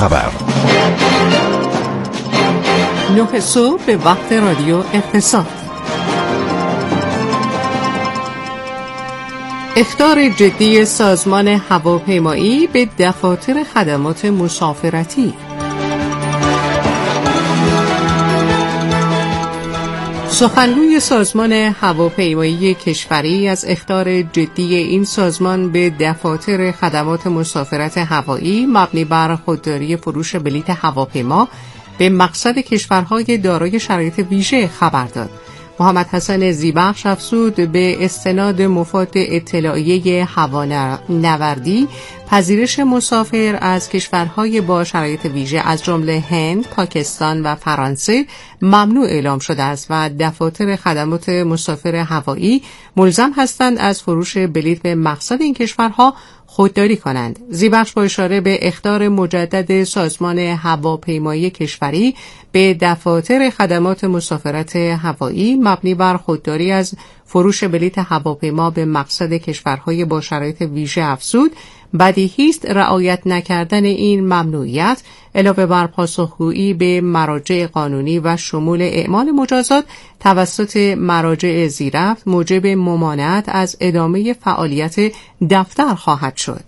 خبر. 9 صبح به وقت رادیو اقتصاد. اخطار جدی سازمان هواپیمایی به دفاتر خدمات مسافرتی. سخنگوی سازمان هواپیمایی کشوری از اخطار جدی این سازمان به دفاتر خدمات مسافرت هوایی مبنی بر خودداری فروش بلیط هواپیما به مقصد کشورهای دارای شرایط ویژه خبر داد. محمد حسن زیبخش افزود به استناد مفاد اطلاعیه هوانوردی پذیرش مسافر از کشورهای با شرایط ویژه از جمله هند، پاکستان و فرانسه ممنوع اعلام شده است و دفاتر خدمات مسافر هوایی ملزم هستند از فروش بلیط به مقصد این کشورها خودداری کنند. زیبخش با اشاره به اخطار مجدد سازمان هواپیمایی کشوری به دفاتر خدمات مسافرت هوایی مبنی بر خودداری از فروش بلیط هواپیما به مقصد کشورهای با شرایط ویژه افزود بدیهی است رعایت نکردن این ممنوعیت علاوه بر پاسخگویی به مراجع قانونی و شمول اعمال مجازات توسط مراجع زیرفت موجب ممانعت از ادامه فعالیت دفتر خواهد شد.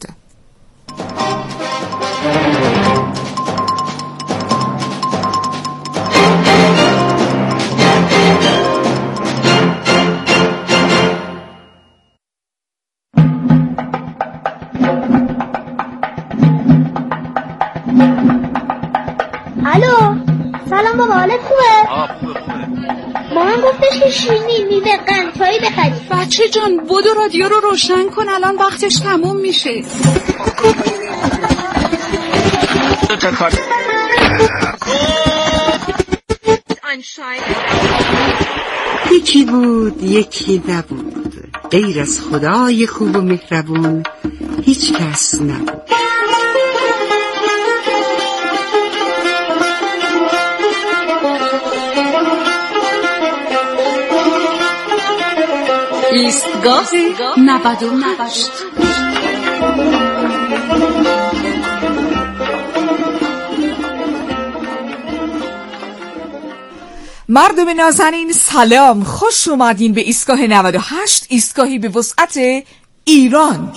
الو، سلام بابا، حالت خوبه؟ مامان گفتش که شیرینی میوه قند چایی بخری. بچه جان بودو رادیو رو روشن کن، الان وقتش تموم میشه. یکی بود یکی نبود، غیر از خدای خوب و مهربون هیچ کس نبود. ایستگاه 98. مردم نازنین سلام، خوش اومدین به ایستگاه 98، ایستگاهی به وسعت ایران.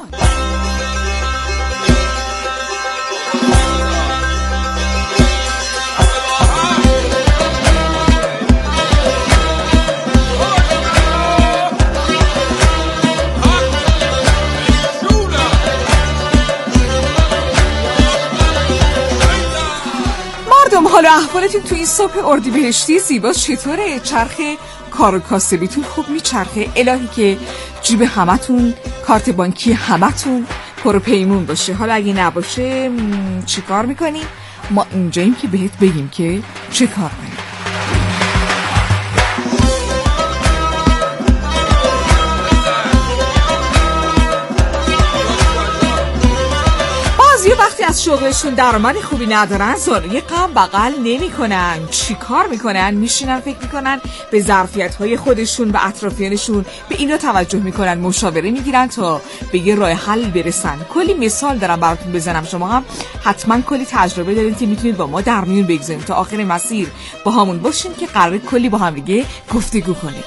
حالا احوالتون تو این صبح اردیبهشتی زیبا چطوره؟ چرخه کار و کاسبیتون خوب میچرخه؟ الهی که جیب همتون، کارت بانکی همتون پر و پیمون باشه. حالا اگه نباشه چی کار میکنیم؟ ما اینجاییم که بهت بگیم که چه کار کنیم. وقتی از شغلشون درآمد خوبی ندارن زانوی غم بغل نمی‌کنن. چی کار میکنن؟ میشینن فکر میکنن به ظرفیت‌های خودشون و اطرافیانشون، به اینا توجه میکنن، مشاوره میگیرن تا به یه راه حل برسن. کلی مثال دارم براتون بزنم، شما هم حتما کلی تجربه دارین که میتونید با ما در میون بگذارید تا آخر مسیر با همون باشین که قراره کلی با هم دیگه گفتگو کنیم.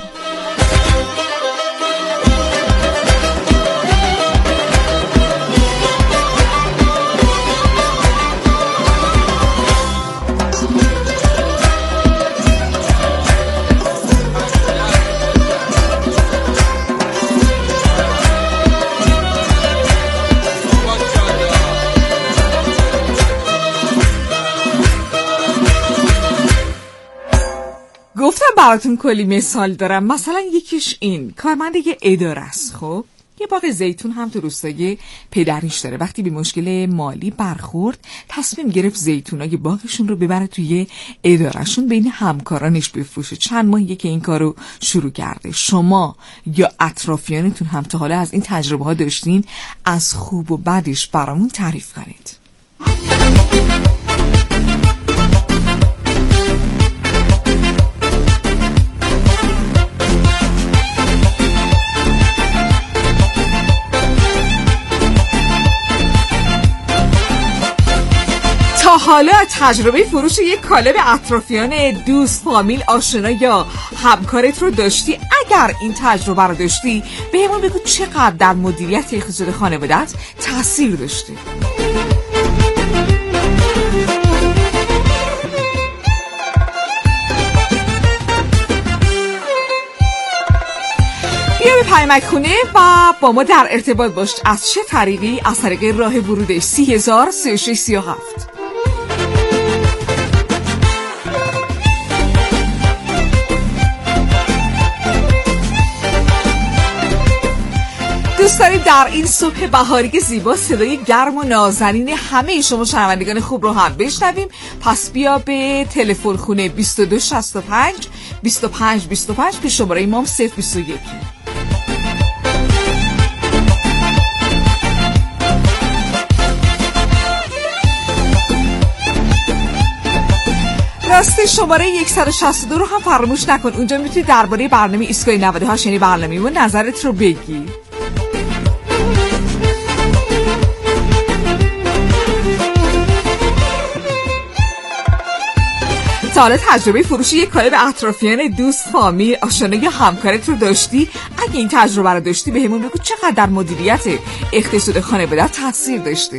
گفتم براتون کلی مثال دارم. مثلا یکیش این کارمند یه اداره است، خب یه باغ زیتون هم تو روستای پدریش داره. وقتی به مشکل مالی برخورد تصمیم گرفت زیتونای باغشون رو ببره توی ادارهشون بین همکارانش بفروشه. چند ماهیه که این کارو شروع کرده. شما یا اطرافیانتون هم تا حالا از این تجربه ها داشتین؟ از خوب و بدش برامون تعریف کنید. تا حالا تجربه فروش یک کالای به اطرافیان، دوست، فامیل، آشنا یا همکارت رو داشتی؟ اگر این تجربه رو داشتی بهمون بگو چقدر در مدیریت اقتصاد خانواده‌ات تاثیر داشته. بیا به پیامک خونه و با ما در ارتباط باش. از چه طریقی؟ از طریق راه ورود 30,03637. دوست داریم در این صبح بهاری زیبا صدای گرم و نازنین همه شما شنوندگان خوب رو هم بشنویم. پس بیا به تلفن خونه 2265 25 25 که شماره ما 021. راستی شماره 162 رو هم فراموش نکن. اونجا میتونی درباره برنامه ایستگاه 98 یعنی برنامه و نظرت رو بگی. تا حالا تجربه فروش یک کالای به اطرافیان، دوست، فامیل، آشنا یا همکارت رو داشتی؟ اگه این تجربه رو داشتی بهمون بگو چقدر در مدیریت اقتصاد خانواده تاثیر داشته.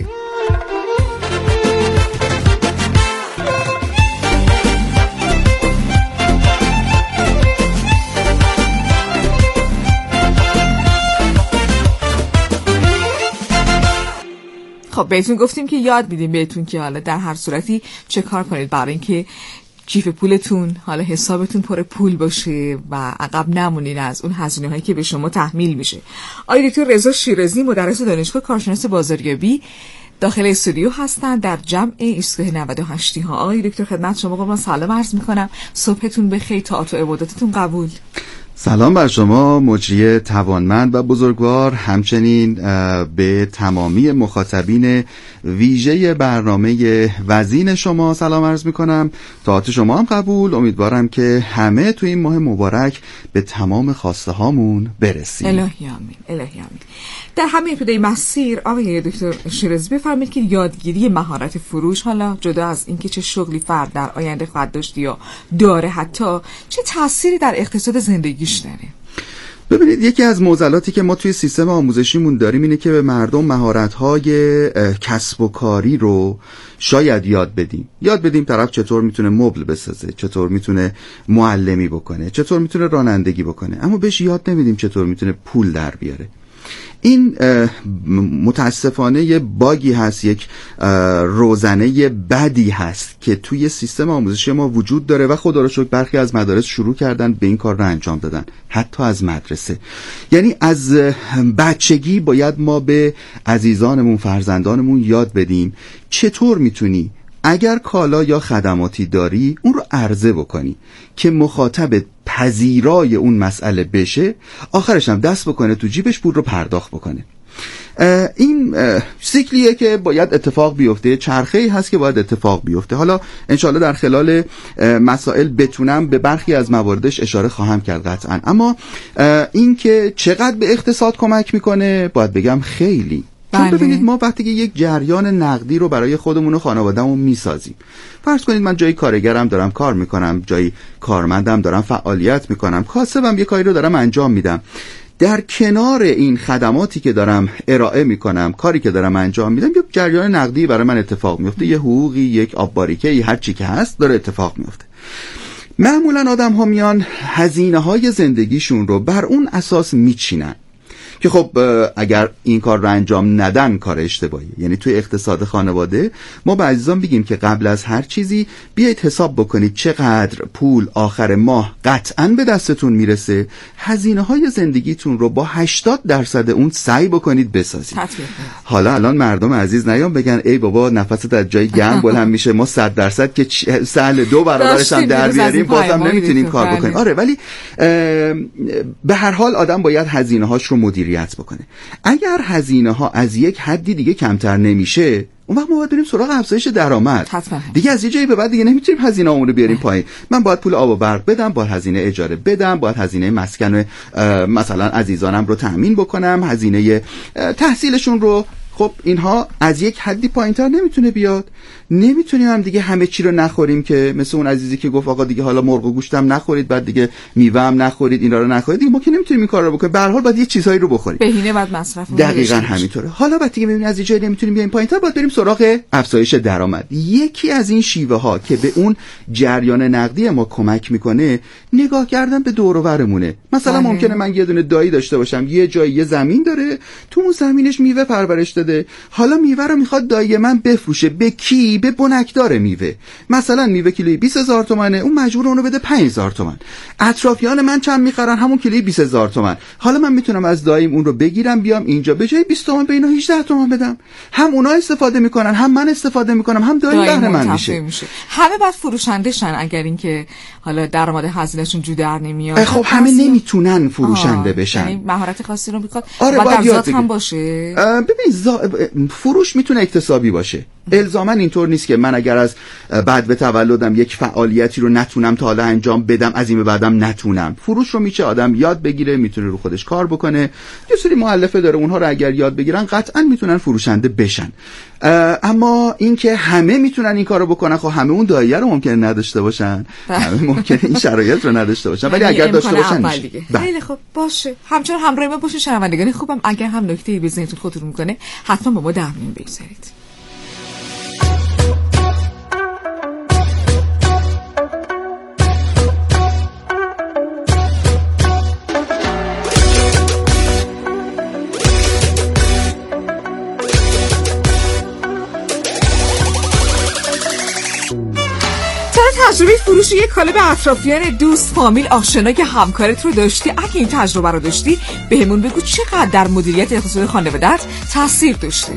خب بهتون گفتیم که یاد میدیم بهتون که حالا در هر صورتی چه کار کنید برای اینکه کیف پولتون، حالا حسابتون پر پول باشه و عقب نمونین از اون هزینه هایی که به شما تحمیل میشه. آقای دکتر رضا شیرازی مدرس دانشگاه کارشناس بازاریابی داخل استودیو هستن در جمع ایستگاه 98 ها. آقای دکتر خدمت شما قربان سلام عرض میکنم. صبحتون بخیر، طاعت و عبادتتون قبول. سلام بر شما مجری توانمند و بزرگوار، همچنین به تمامی مخاطبین ویژه برنامه وزین شما سلام عرض میکنم. طاعت شما هم قبول. امیدوارم که همه تو این ماه مبارک به تمام خواسته هامون برسیم. الهی آمین، الهی آمین. در همه ابتدای مسیر آقای دکتر شیرازی بفرمایید که یادگیری مهارت فروش، حالا جدا از اینکه چه شغلی فرد در آینده خواهد داشت یا داره، حتی چه تأثیری در اقتصاد زندگیش داره؟ ببینید، یکی از معضلاتی که ما توی سیستم آموزشیمون داریم اینه که به مردم مهارت‌های کسب و کاری رو شاید یاد بدیم طرف چطور میتونه مبل بسازه، چطور میتونه معلمی بکنه، چطور میتونه رانندگی بکنه، اما بهش یاد نمیدیم چطور میتونه پول در بیاره. این متاسفانه یه باگی هست، یک روزنه بدی هست که توی سیستم آموزشی ما وجود داره و خدا رو شکر برخی از مدارس شروع کردن به این کار رو انجام دادن، حتی از مدرسه. یعنی از بچگی باید ما به عزیزانمون، فرزندانمون یاد بدیم چطور میتونی اگر کالا یا خدماتی داری اون رو عرضه بکنی که مخاطب پذیرای اون مسئله بشه، آخرش هم دست بکنه تو جیبش پول رو پرداخت بکنه. این سیکلیه که باید اتفاق بیفته، چرخه‌ای هست که باید اتفاق بیفته. حالا انشالله در خلال مسائل بتونم به برخی از مواردش اشاره خواهم کرد قطعا. اما این که چقدر به اقتصاد کمک میکنه باید بگم خیلی. چون ببینید، ما وقتی که یک جریان نقدی رو برای خودمون و خانواده‌مون میسازیم، فرض کنید من جایی کارگرم دارم کار میکنم، جایی کارمندم دارم فعالیت میکنم، کاسبم یه کاری رو دارم انجام میدم، در کنار این خدماتی که دارم ارائه میکنم، کاری که دارم انجام میدم، یک جریان نقدی برای من اتفاق میفته، یه حقوقی، یک آب‌باریکه‌ای، هر چی که هست داره اتفاق میفته. معمولا آدم ها میان هزینه های زندگیشون رو بر اون اساس میچینن که خب اگر این کار رو انجام ندن کار اشتباهیه. یعنی توی اقتصاد خانواده ما به عزیزان بگیم که قبل از هر چیزی بیایید حساب بکنید چقدر پول آخر ماه قطعاً به دستتون میرسه، هزینه های زندگیتون رو با 80% اون سعی بکنید بسازید. حالا الان مردم عزیز نیام بگن ای بابا نفست از جای گرم بلند میشه، ما 100% که سهل 2 برابرش هم در بیاریم بازم نمیتونیم کار بکنیم. آره، ولی به هر حال آدم باید هزینه هاش رو مدیریت بکنه. اگر هزینه ها از یک حدی دیگه کمتر نمیشه، اون وقت ما باید بریم سراغ افزایش درآمد. دیگه از یه جایی به بعد دیگه نمیتونیم هزینه‌امون رو بیاریم پایین. من باید پول آب و برق بدم، باید هزینه اجاره بدم، باید هزینه مسکن مثلا عزیزانم رو تأمین بکنم، هزینه تحصیلشون رو خب اینها از یک حدی پایینتر نمیتونه بیاد. نمیتونیم هم دیگه همه چی رو نخوریم که مثل اون عزیزی که گفت آقا دیگه حالا مرغ و گوشت هم نخورید، بعد دیگه میوه هم نخورید، اینا رو نخورید. دیگه ما که نمیتونیم این کار رو بکنیم. به هر حال باید یه چیزایی رو بخوریم. بهینه بعد مصرف. دقیقاً همینطوره. حالا بعد دیگه ببینید از اینجا نمیتونیم بیایم پایینتر، باید بریم سراغ افزایش درآمد. یکی از این شیوه ها که به اون جریان نقدی ما کمک میکنه نگاه کردن به دور و برمونه. مثلا ممکنه من یه دونه دایی داشته باشم، یه جایی یه زمین داره، تو اون زمینش میوه پرورش داده. حالا میوه رو میخواد دایی من بفروشه. به کی؟ به بنکدار میوه. مثلا میوه کیلویی 20000 تومانه، اون مجبور اونو بده 5000 تومان. اطرافیان من چند میخرن؟ همون کیلویی 20000 تومان. حالا من میتونم از داییم اون رو بگیرم بیام اینجا به جای 20 تومان به اینا 18 تومان بدم. هم اونا استفاده میکنن، هم من استفاده میکنم، هم دایی بهره مند میشه. همه بعد فروشنده شن اگر اینکه حالا درآمد هزینه‌شون جو در نمیاد. خب همه نمیتونن فروشنده بشن. یعنی مهارت خاصی رو میخواد. آره و در ذات هم باشه. ببین فروش میتونه اکتسابی باشه. الزاما اینطور نیست که من اگر از بعد به تولدم یک فعالیتی رو نتونم تا حالا انجام بدم از این به بعدم نتونم. فروش رو میشه آدم یاد بگیره، میتونه رو خودش کار بکنه. یه سری مؤلفه داره، اونها رو اگر یاد بگیرن قطعا میتونن فروشنده بشن. اما اینکه همه میتونن این کارو بکنن، خب همه اون دایره رو ممکنه نداشته باشن، همه ممکنه این شرایط رو نداشته باشن، ولی اگر داشته باشن میشه. خیلی خوب باشه. همچنان همراه ما باشید شنوندگان خوبم. اگر هم نکته‌ای به ذهنتون خطور میکنه حتما با ما در میون بگذارید. تجربه فروش یک کالا به اطرافیان، دوست، فامیل، آشنا که همکارت رو داشتی، اگه این تجربه رو داشتی بهمون بگو چقدر در مدیریت اقتصاد خانواده‌ات تاثیر داشته.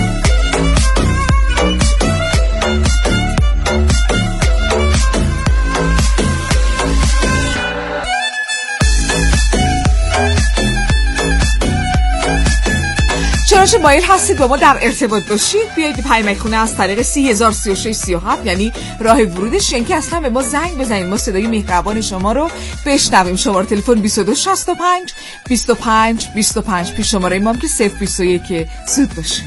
چنانچه مایل هستید با ما در ارتباط باشید، بیایید پیامک خونه از طریق 303637 یعنی راه ورودش، یعنی که اصلا به ما زنگ بزنید، ما صدای مهربان شما رو بشنویم. شماره تلفن 2265 25 25 پیش شماره ما هم که 021 زود باشید.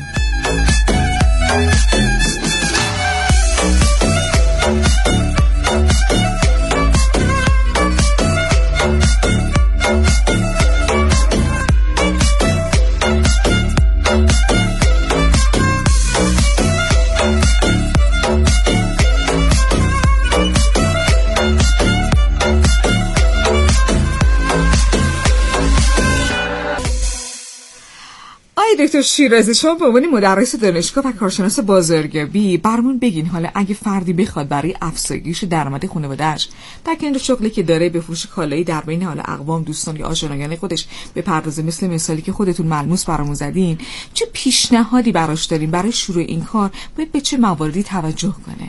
دکتر شیرازی، شما به عنوان مدرس دانشگاه و کارشناس بازاریابی برامون بگین حالا اگه فردی بخواد برای افزایش درآمد خانواده‌اش در کنار شغلی که داره به فروش کالایی در بین حالا اقوام، دوستان یا آشنایان خودش بپردازه، مثل مثالی که خودتون ملموس برامون زدین، چه پیشنهادی براش دارین برای شروع این کار؟ باید به چه مواردی توجه کنه؟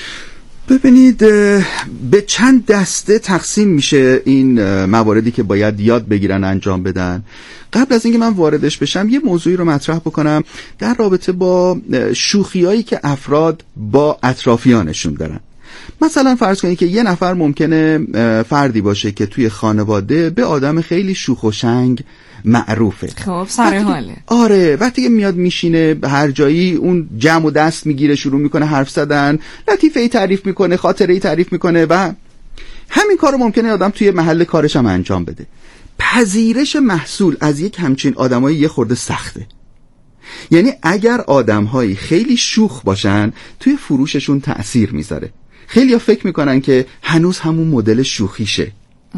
ببینید به چند دسته تقسیم میشه این مواردی که باید یاد بگیرن انجام بدن. قبل از اینکه من واردش بشم یه موضوعی رو مطرح بکنم در رابطه با شوخیایی که افراد با اطرافیانشون دارن. مثلا فرض کنید که یه نفر ممکنه فردی باشه که توی خانواده به آدم خیلی شوخ و شنگ معروفه. خب سر حاله. آره وقتی که میاد میشینه هر جایی اون جمع و دست میگیره، شروع میکنه حرف زدن، لطیفه ای تعریف میکنه، خاطره ای تعریف میکنه و همین کارو ممکنه آدم توی محل کارش هم انجام بده. پذیرش محصول از یک همچین آدمایی یه خورده سخته. یعنی اگر آدمهایی خیلی شوخ باشن توی فروششون تأثیر میذاره. خیلی‌ها فکر میکنن که هنوز همون مدل شوخیشه،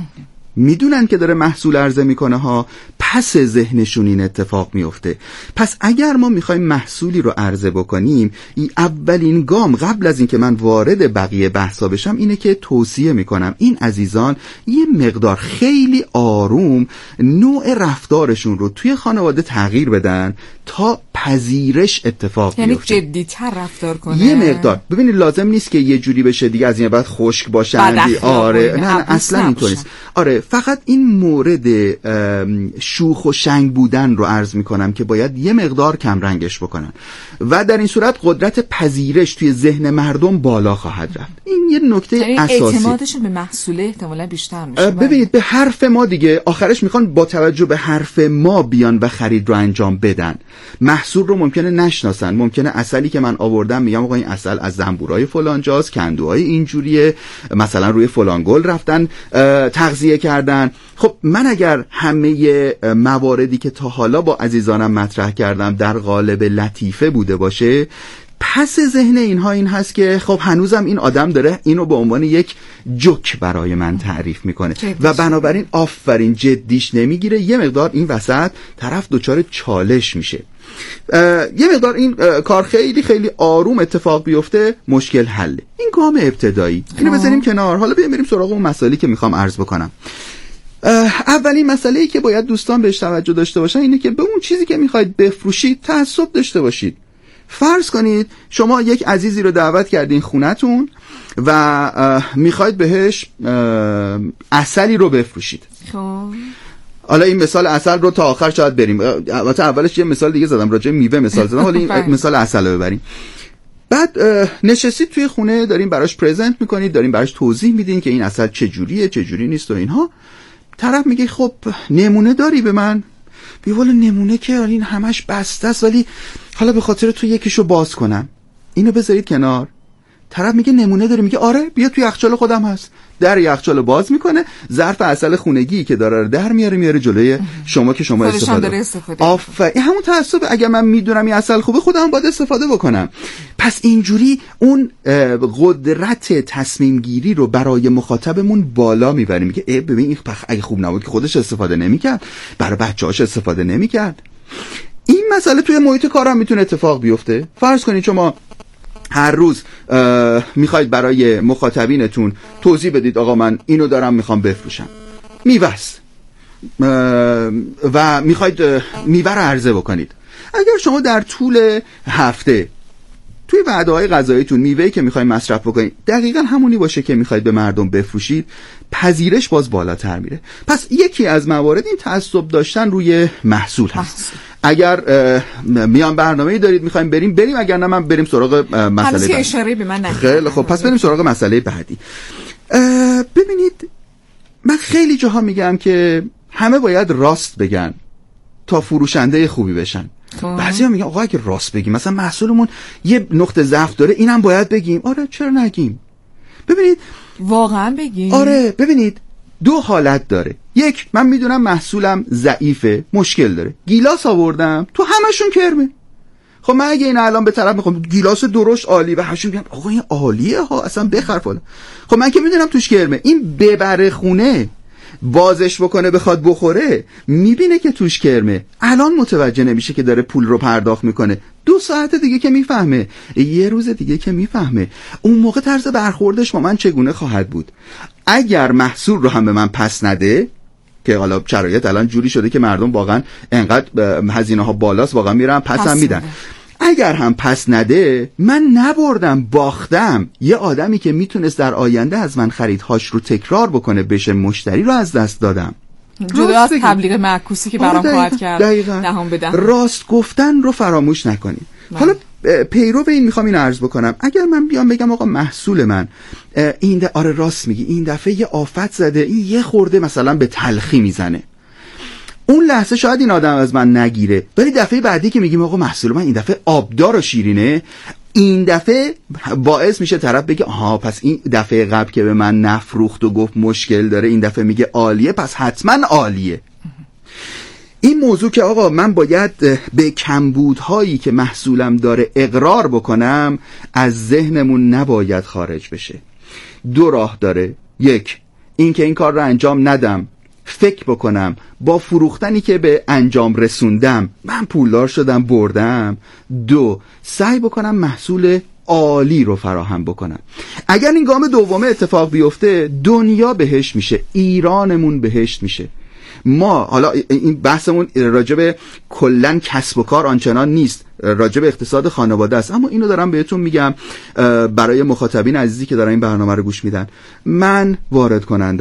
میدونن که داره محصول عرضه میکنه ها، پس ذهنشون این اتفاق میفته. پس اگر ما میخوایم محصولی رو عرضه بکنیم، این اولین گام قبل از اینکه من وارد بقیه بحثا بشم اینه که توصیه میکنم این عزیزان یه مقدار خیلی آروم نوع رفتارشون رو توی خانواده تغییر بدن تا پذیرش اتفاق بیفته. یعنی جدی‌تر رفتار کنه. یه مقدار. ببینید لازم نیست که یه جوری بشه دیگه از این بعد خشک باشن. آره نه اصلا اینطور نیست. آره فقط این مورد شوخ و شنگ بودن رو عرض میکنم که باید یه مقدار کم رنگش بکنن و در این صورت قدرت پذیرش توی ذهن مردم بالا خواهد رفت. این یه نکته اساسی. اعتمادشون به محصول احتمالاً بیشتر میشه. ببینید به حرف ما دیگه آخرش میخوان با توجه به حرف ما بیان و خرید رو انجام بدن. محصول رو ممکنه نشناسن. ممکنه عسلی که من آوردم میگم آقا این عسل از زنبورای فلان جاست، کندوهای اینجوریه، مثلا روی فلان گل رفتن تغذیه کردن. خب من اگر همه مواردی که تا حالا با عزیزانم مطرح کردم در قالب لطیفه بوده باشه، پس ذهن اینها این هست که خب هنوزم این آدم داره اینو به عنوان یک جوک برای من تعریف میکنه و بنابراین آفرین جدیش نمیگیره. یه مقدار این وسط طرف دچار چالش میشه. یه مقدار این کار خیلی خیلی آروم اتفاق بیفته، مشکل حله. این گام ابتدایی اینو بذاریم کنار. حالا بریم سراغ اون مسائلی که میخوام عرض بکنم. اولین مسئله‌ای که باید دوستان بهش توجه داشته باشن اینه که به اون چیزی که میخواید بفروشید تعصب داشته باشید. فرض کنید شما یک عزیزی رو دعوت کردین خونتون و میخواید بهش عسلی رو بفروشید. حالا این مثال عسل رو تا آخر شاید بریم. البته اولش یه مثال دیگه زدم، راجع میوه مثال زدم، حالا این مثال عسل رو ببریم. بعد نشستید توی خونه، دارین براش پرزنت میکنید، دارین براش توضیح میدین که این عسل چجوریه چجوری نیست و اینها. طرف میگه خب نمونه داری به من؟ بیوالا نمونه که این همش بسته است، ولی حالا به خاطر تو یکیشو باز کنم. اینو بذارید کنار. طرف میگه نمونه داری؟ میگه آره بیا توی یخچال خودم هست. در یخچال باز میکنه، ظرف عسل خونگی که داره رو در میاره جلوی شما که شما استفاده. آفرین، همون تعصب. اگه من میدونم این عسل خوبه خودم باید استفاده بکنم. پس اینجوری اون قدرت تصمیم گیری رو برای مخاطبمون بالا میبریم. میگه ببین این اگه خوب نبود که خودش استفاده نمیکرد، برای بچه‌هاش استفاده نمیکرد. این مسئله توی محیط کارم میتونه اتفاق بیفته. فرض کنید شما هر روز میخواید برای مخاطبینتون توضیح بدید آقا من اینو دارم میخوام بفروشم، میوه‌ست و میخواید میوه رو عرضه بکنید. اگر شما در طول هفته توی وعده‌های غذاییتون میوه‌ای که میخواید مصرف بکنید دقیقاً همونی باشه که میخواید به مردم بفروشید، پذیرش باز بالاتر میره. پس یکی از موارد این تعصب داشتن روی محصول هست. اگر میان برنامه‌ای دارید میخوایم بریم، اگر نه من بریم سراغ مسئله بعدی. اشاره به من نکنید. خیلی خب، پس بریم سراغ مسئله بعدی. ببینید من خیلی جاها میگم که همه باید راست بگن تا فروشنده خوبی بشن. بعضیا میگن آقا اگه راست بگیم، مثلا محصولمون یه نقطه ضعف داره، اینم باید بگیم. آره چرا نگیم؟ ببینید واقعا بگیم. آره ببینید دو حالت داره. یک، من میدونم محصولم ضعیفه، مشکل داره، گیلاس آوردم تو همشون کرمه. خب من اگه این الان به طرف میخوام گیلاس درشت عالی و همشون میگن آقا این عالیه ها اصلا بخر فلان، خب من که میدونم توش کرمه، این ببره خونه بازش بکنه بخواد بخوره، میبینه که توش کرمه، الان متوجه نمیشه که داره پول رو پرداخت میکنه. 2 ساعت دیگه که میفهمه، یه روز دیگه که میفهمه، اون موقع طرز برخوردش با من چگونه خواهد بود؟ اگر محصول رو هم به من پس نده، که حالا شرایط الان جوری شده که مردم واقعا انقدر هزینه ها بالاست واقعا میرن پس هم میدن، اگر هم پس نده، من نبردم باختم. یه آدمی که میتونست در آینده از من خریدهاش رو تکرار بکنه بشه مشتری رو از دست دادم. جدا از تبلیغ معکوسی که برام خواهد کرد. دهان به دهان. راست گفتن رو فراموش نکنید. حالا پیرو این میخوام این عرض بکنم، اگر من بیام بگم آقا محصول من این آره راست میگی این دفعه یه آفت زده، این یه خورده مثلا به تلخی میزنه، اون لحظه شاید این آدم از من نگیره، ولی دفعه بعدی که میگیم آقا محصول من این دفعه آبدار و شیرینه، این دفعه باعث میشه طرف بگه آها پس این دفعه قبل که به من نفروخت و گفت مشکل داره، این دفعه میگه عالیه، پس حتما عالیه. این موضوع که آقا من باید به کمبودهایی که محصولم داره اقرار بکنم از ذهنمون نباید خارج بشه. 2 راه داره. 1 این که این کار رو انجام ندم، فکر بکنم با فروختنی که به انجام رسوندم من پولدار شدم بردم. 2 سعی بکنم محصول عالی رو فراهم بکنم. اگر این گام دومه اتفاق بیفته دنیا بهشت میشه، ایرانمون بهشت میشه. ما حالا این بحثمون راجب کلن کسب و کار آنچنان نیست، راجب اقتصاد خانواده است، اما اینو دارم بهتون میگم برای مخاطبین عزیزی که دارن این برنامه رو گوش میدن. من وارد کنندم،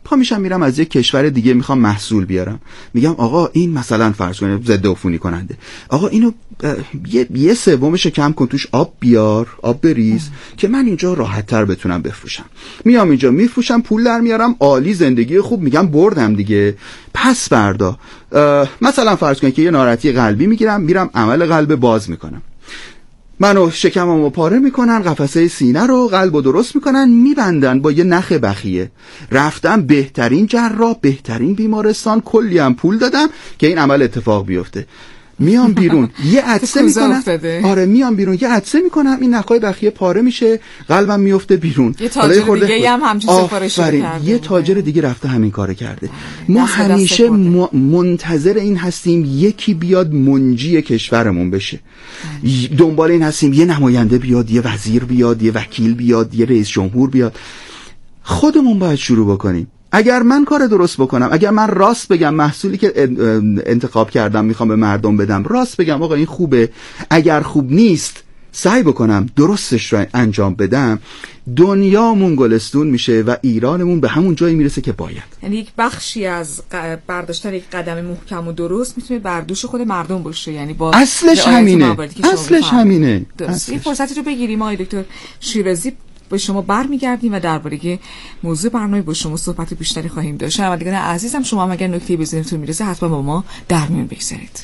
پا میشم میرم از یک کشور دیگه میخوام محصول بیارم، میگم آقا این مثلا فرض کنید ضد عفونی کننده، آقا اینو یه سومش کم کن، توش آب بیار، آب بریز که من اینجا راحت تر بتونم بفروشم. میام اینجا میفروشم، پول در میارم، عالی، زندگی خوب، میگم بردم دیگه. پس فردا مثلا فرض کنید که یه ناراحتی قلبی میگیرم، میرم عمل قلب باز میکنم، منو شکممو پاره میکنن، قفسه سینه رو، قلبو درست میکنن، میبندن با یه نخ بخیه. رفتم بهترین جراح، بهترین بیمارستان، کلی هم پول دادم که این عمل اتفاق بیفته. میام بیرون یه عدسه میکنم، آره میام بیرون یه عدسه میکنم، این نخای بخیه پاره میشه، قلبم میفته بیرون. یه تاجر دیگه هم همچین سفارش کرده، یه تاجر دیگه رفته همین کارو کرده. ما همیشه منتظر این هستیم یکی بیاد منجی کشورمون بشه، دنبال این هستیم یه نماینده بیاد، یه وزیر بیاد، یه وکیل بیاد، یه رئیس جمهور بیاد. خودمون باید شروع بکنیم. اگر من کار درست بکنم، اگر من راست بگم محصولی که انتخاب کردم میخوام به مردم بدم، راست بگم آقا این خوبه، اگر خوب نیست سعی بکنم درستش رو انجام بدم، دنیامون گلستون میشه و ایرانمون به همون جایی میرسه که باید. یعنی یک بخشی از برداشتن یک قدم محکم و درست میتونه بر دوش خود مردم باشه، یعنی با اصلش همینه، اصلش همینه. این فرصتی رو بگیریم آقای دکتر شیرازی، به شما برمیگردیم و درباره موضوع برنامه با شما صحبت بیشتری خواهیم داشت. شنوندگان عزیزم، شما هم اگر نکته‌ای به ذهنتون میرسه حتما با ما در میون بگذارید.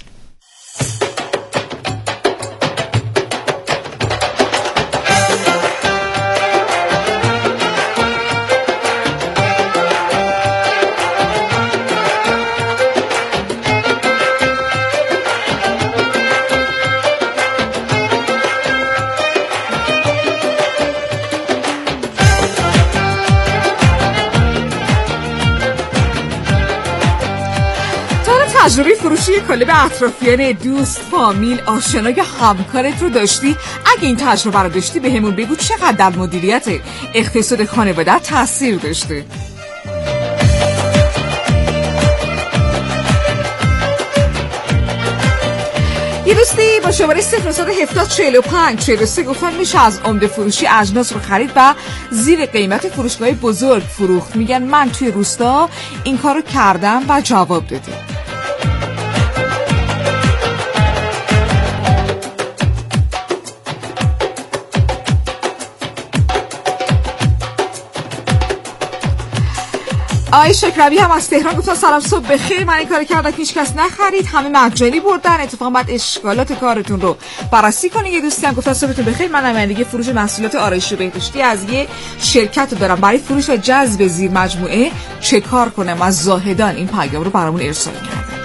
تجربه فروشی کالب اطرافیان، دوست، فامیل، آشنا یا همکارت رو داشتی؟ اگه این تجربه رو داشتی به همون بگو چقدر در مدیریت اقتصاد خانواده تاثیر داشته. یه دوستی با شماره 0174543 گفتن میشه از عمده فروشی اجناس رو خرید و زیر قیمت فروشگاه بزرگ فروخت. میگن من توی روستا این کارو کردم و جواب داده. آقای شکروی هم از تهران گفتن سلام، صبح بخیر، من این کار کردم که هیچ کس نخرید، همه مجانی بردن، اتفاقا بعد اشکالات کارتون رو بررسی کنید. یه دوستی هم گفتن صبحتون بخیر، من نمایندگی فروش محصولات آرایش و بهداشتی از یه شرکت دارم، برای فروش و جذب زیر مجموعه چه کار کنم؟ از زاهدان این پیام رو برامون ارسال کرده.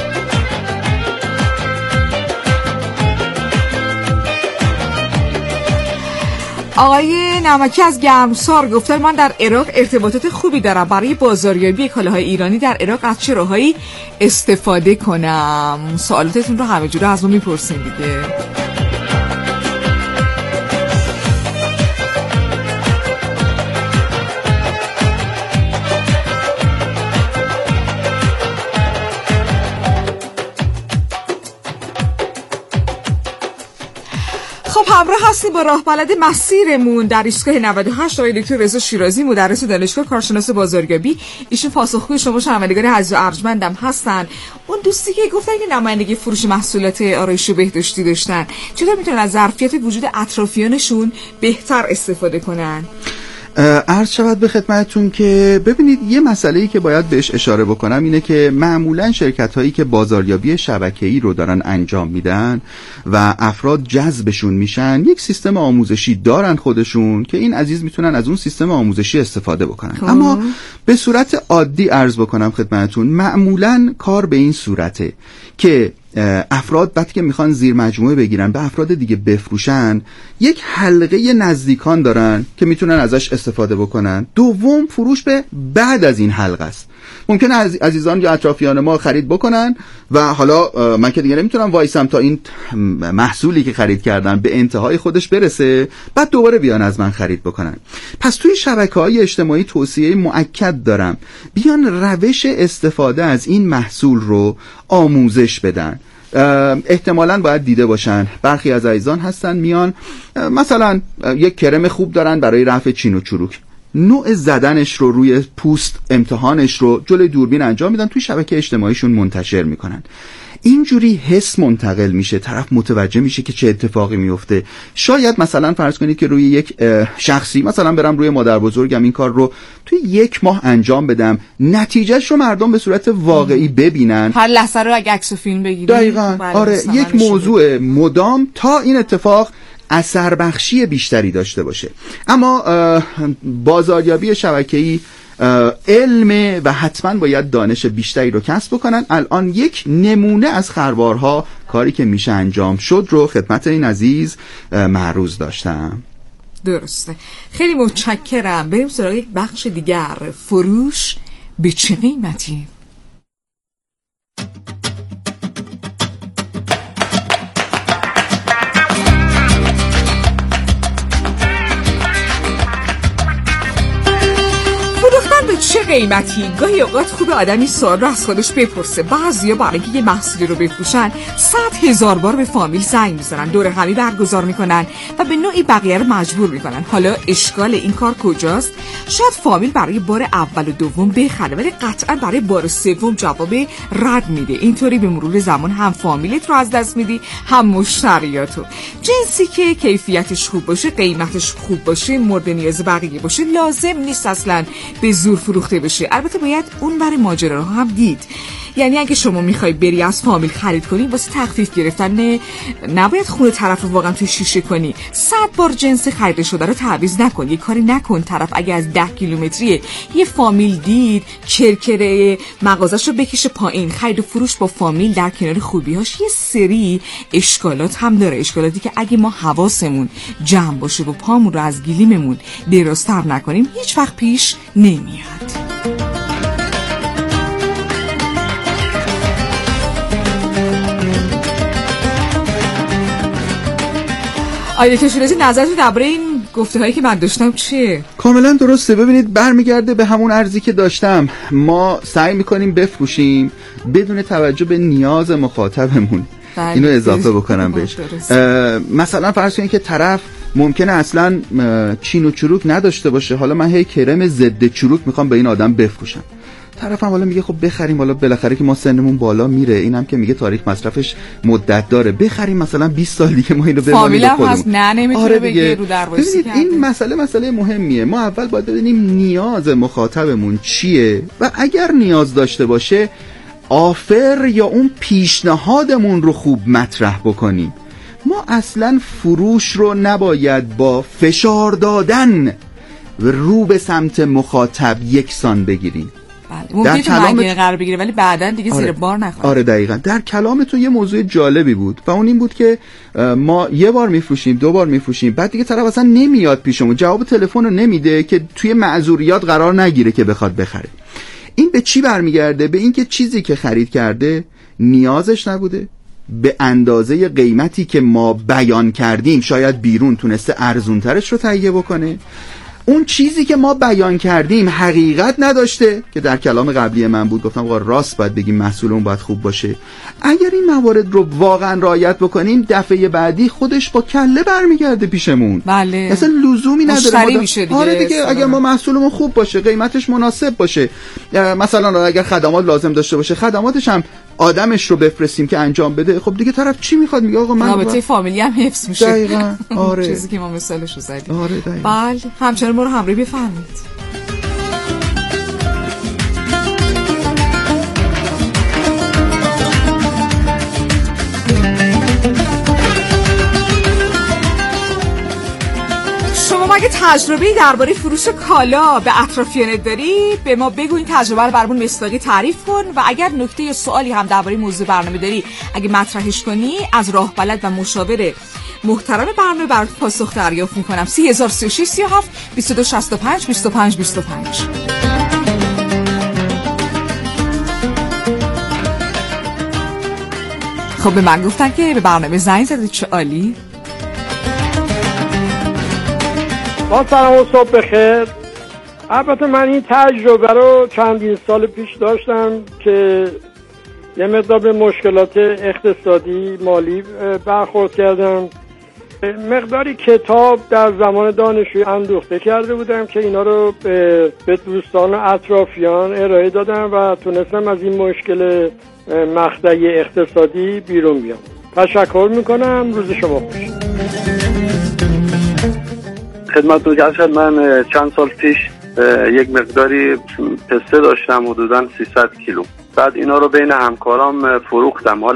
آقای نمکی از گرمسار گفتن من در عراق ارتباطات خوبی دارم، برای بازاریابی کالاهای ایرانی در عراق از چه راهایی استفاده کنم؟ سوالاتتون رو همه جوره از ما میپرسین دیگه. همراه هستیم با راه بلد مسیرمون در ایستگاه 98 آقای دکتر رضا شیرازی، مدرس دانشگاه، کارشناس بازاریابی. ایشون پاسخگوی شما شنوندگان عزیز و ارجمندم هستن. اون دوستی که گفتن که نمایندگی فروش محصولات آرایشی و بهداشتی داشتن، چطور میتونن از ظرفیت وجود اطرافیانشون بهتر استفاده کنن؟ عرض شود به خدمتتون که ببینید یه مسئله‌ای که باید بهش اشاره بکنم اینه که معمولاً شرکت‌هایی که بازاریابی شبکه‌ای رو دارن انجام میدن و افراد جذبشون میشن، یک سیستم آموزشی دارن خودشون که این عزیز میتونن از اون سیستم آموزشی استفاده بکنن. اما به صورت عادی عرض بکنم خدمتتون، معمولاً کار به این صورته که افراد وقتی که میخوان زیر مجموعه بگیرن به افراد دیگه بفروشن، یک حلقه نزدیکان دارن که میتونن ازش استفاده بکنن. دوم، فروش به بعد از این حلقه است. ممکنه عزیزان یا اطرافیان ما خرید بکنن و حالا من که دیگه نمیتونم وایسم تا این محصولی که خرید کردم به انتهای خودش برسه، بعد دوباره بیان از من خرید بکنن. پس توی شبکه‌های اجتماعی توصیه مؤکد دارم بیان روش استفاده از این محصول رو آموزش بدن. احتمالاً باید دیده باشن برخی از عزیزان هستن میان مثلا یک کرم خوب دارن برای رفع چین و چروک، نوع زدنش رو روی پوست، امتحانش رو جلوی دوربین انجام میدن، توی شبکه اجتماعیشون منتشر میکنن. اینجوری حس منتقل میشه، طرف متوجه میشه که چه اتفاقی میفته. شاید مثلا فرض کنید که روی یک شخصی، مثلا برم روی مادر بزرگم این کار رو توی 1 ماه انجام بدم، نتیجهش رو مردم به صورت واقعی ببینن، هر لحظه رو اگه عکس و فیلم بگیریم. دقیقاً آره، یک موضوع مدام تا این اتفاق اثر بخشی بیشتری داشته باشه. اما بازاریابی شبکه‌ای علم و حتما باید دانش بیشتری رو کسب بکنن. الان یک نمونه از خروارها کاری که میشه انجام شد رو خدمت این عزیز معروض داشتم. درسته، خیلی متشکرم. بریم سراغ یک بخش دیگر. فروش به چه قیمتی؟ چه قیمتی؟ گاهی اوقات خوب آدمی سوال رو از خودش بپرسه. بعضیا برای اینکه یه محصولی رو بفروشن 100,000 بار به فامیل زنگ میزنن، دور همی برگزار میکنن و به نوعی بقیه رو مجبور میکنن. حالا اشکال این کار کجاست؟ شاید فامیل برای بار اول و دوم بخره، ولی قطعا برای بار سوم جواب رد میده. اینطوری به مرور زمان هم فامیلت رو از دست میدی، هم مشتریاتو. جنسی که کیفیتش خوب باشه، قیمتش خوب باشه، مورد نیاز بقیه باشه، لازم نیست اصلا به زور فروخته بشه. البته باید اون برای ماجرا رو هم دید. یعنی اگه شما میخوای بری از فامیل خرید کنی واسه تخفیف گرفتن نباید خونه طرف رو واقعا توی شیشه کنی. 100 بار جنس خرید شده رو تعویض نکن. یه کاری نکن طرف اگه از 10 کیلومتری یه فامیل دید کرکره مغازش رو بکشه پایین. خرید و فروش با فامیل در کنار خوبیاش یه سری اشکالات هم داره، اشکالاتی که اگه ما حواسمون جمع باشه و پامون رو از گلیممون درازتر نکنیم هیچ وقت پیش نمیاد. آیه کشورتی نظرتون درباره این گفته هایی که من داشتم چیه؟ کاملا درسته. ببینید برمیگرده به همون عرضی که داشتم. ما سعی میکنیم بفروشیم بدون توجه به نیاز مخاطبمون. اینو اضافه بکنم بهش. مثلا فرض کنید که طرف ممکنه اصلا چین و چروک نداشته باشه، حالا من هی کرم ضد چروک میخوام به این آدم بفروشم. طرفم حالا میگه خب بخریم، حالا بالاخره که ما سنمون بالا میره، اینم که میگه تاریخ مصرفش مدت داره، بخریم مثلا 20 سال دیگه ما اینو بمونیم خودمون. هست نه نمیتونه بگه رو دروازه کرده. این مسئله مهمیه. ما اول باید ببینیم نیاز مخاطبمون چیه و اگر نیاز داشته باشه آفر یا اون پیشنهادمون رو خوب مطرح بکنیم. ما اصلا فروش رو نباید با فشار دادن رو به سمت مخاطب یکسان بگیریم. ممکنه تو منگنه قرار بگیره ولی بعدن دیگه زیر بار نخوره. آره دقیقاً. در کلامتون یه موضوع جالبی بود و اون این بود که ما یه بار میفروشیم، 2 بار میفروشیم، بعد دیگه طرف اصلا نمیاد پیشمون، جواب تلفن رو نمیده که توی معذوریات قرار نگیره که بخواد بخره. این به چی برمیگرده؟ به اینکه چیزی که خرید کرده نیازش نبوده، به اندازه قیمتی که ما بیان کردیم شاید بیرون تونسته ارزونترش رو تهیه بکنه، اون چیزی که ما بیان کردیم حقیقت نداشته که در کلام قبلی من بود، گفتم آقا راست باید بگیم، محصولمون باید خوب باشه. اگر این موارد رو واقعا رعایت بکنیم دفعه بعدی خودش با کله برمیگرده پیشمون. بله. اصلا لزومی نداره. آره دیگه اگر ما محصولمون خوب باشه، قیمتش مناسب باشه، مثلا اگر خدمات لازم داشته باشه خدماتش هم آدمش رو بفرستیم که انجام بده، خب دیگه طرف چی میخواد؟ میگه آقا من رابطه فامیلی هم حفظ میشه. دقیقاً. آره. چیزی که ما مثالش رو زدیم. آره دقیقاً. بله، همچنان ما رو همراهی بفرمایید. اگه تجربه‌ای درباره فروش کالا به اطرافیانت داری به ما بگو، این تجربه رو برامون مصداقی تعریف کن و اگر نکته یا سوالی هم درباره موضوع برنامه داری اگه مطرحش کنی از راه بلد و مشاور محترم برنامه برات پاسخ دریافت می‌کنم. 3036 37 22 65 25 25. خب به من گفتن که به برنامه زنگ زدید، چه عالی. با سلام و صبح بخیر. البته من این تجربه رو چندین سال پیش داشتم که یه مقدار به مشکلات اقتصادی مالی برخورد کردم مقداری کتاب در زمان دانشجویی اندوخته کرده بودم که اینا رو به دوستان و اطرافیان ارائه دادم و تونستم از این مشکل مقطعی اقتصادی بیرون بیام. تشکر میکنم. روز شما خوش. خدمتتون عرض شد. من چند سال پیش یک مقداری پسته داشتم، حدوداً 300 کیلو. بعد اینا رو بین همکارام فروختم.